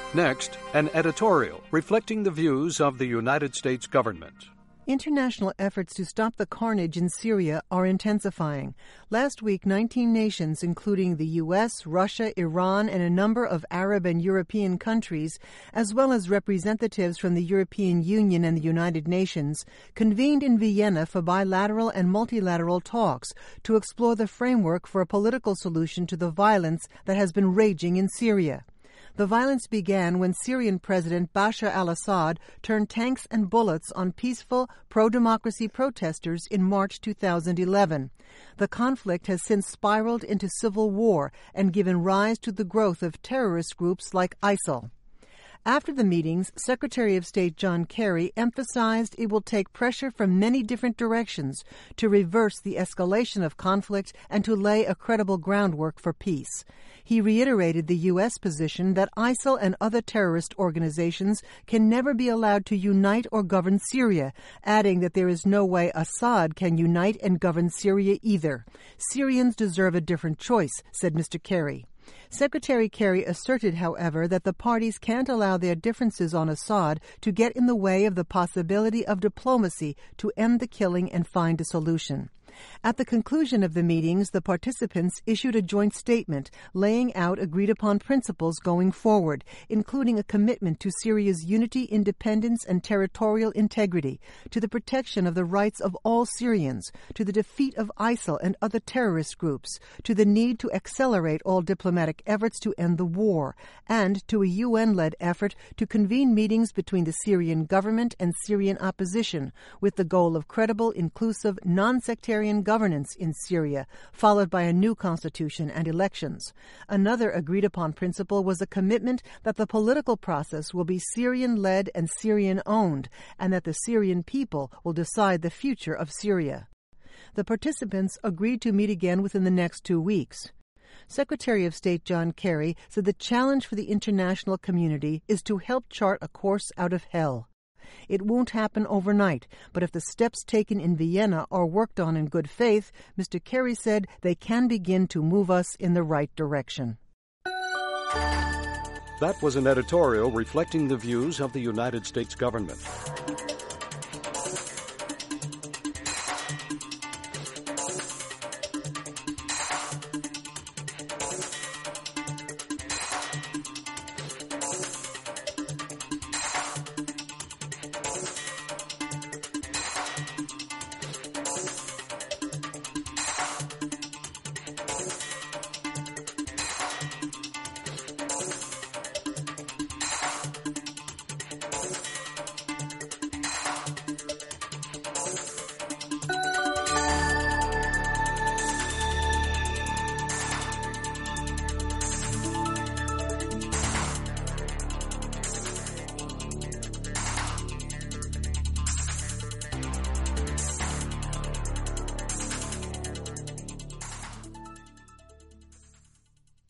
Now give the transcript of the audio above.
Next, an editorial reflecting the views of the United States government. International efforts to stop the carnage in Syria are intensifying. Last week, 19 nations, including the U.S., Russia, Iran, and a number of Arab and European countries, as well as representatives from the European Union and the United Nations, convened in Vienna for bilateral and multilateral talks to explore the framework for a political solution to the violence that has been raging in Syria. The violence began when Syrian President Bashar al-Assad turned tanks and bullets on peaceful, pro-democracy protesters in March 2011. The conflict has since spiraled into civil war and given rise to the growth of terrorist groups like ISIL. After the meetings, Secretary of State John Kerry emphasized it will take pressure from many different directions to reverse the escalation of conflict and to lay a credible groundwork for peace. He reiterated the U.S. position that ISIL and other terrorist organizations can never be allowed to unite or govern Syria, adding that there is no way Assad can unite and govern Syria either. Syrians deserve a different choice, said Mr. Kerry. Secretary Kerry asserted, however, that the parties can't allow their differences on Assad to get in the way of the possibility of diplomacy to end the killing and find a solution. At the conclusion of the meetings, the participants issued a joint statement laying out agreed-upon principles going forward, including a commitment to Syria's unity, independence, and territorial integrity, to the protection of the rights of all Syrians, to the defeat of ISIL and other terrorist groups, to the need to accelerate all diplomatic efforts to end the war, and to a UN-led effort to convene meetings between the Syrian government and Syrian opposition, with the goal of credible, inclusive, non-sectarian governance in Syria, followed by a new constitution and elections. Another agreed-upon principle was a commitment that the political process will be Syrian-led and Syrian-owned, and that the Syrian people will decide the future of Syria. The participants agreed to meet again within the next 2 weeks. Secretary of State John Kerry said the challenge for the international community is to help chart a course out of hell. It won't happen overnight, but if the steps taken in Vienna are worked on in good faith, Mr. Kerry said they can begin to move us in the right direction. That was an editorial reflecting the views of the United States government.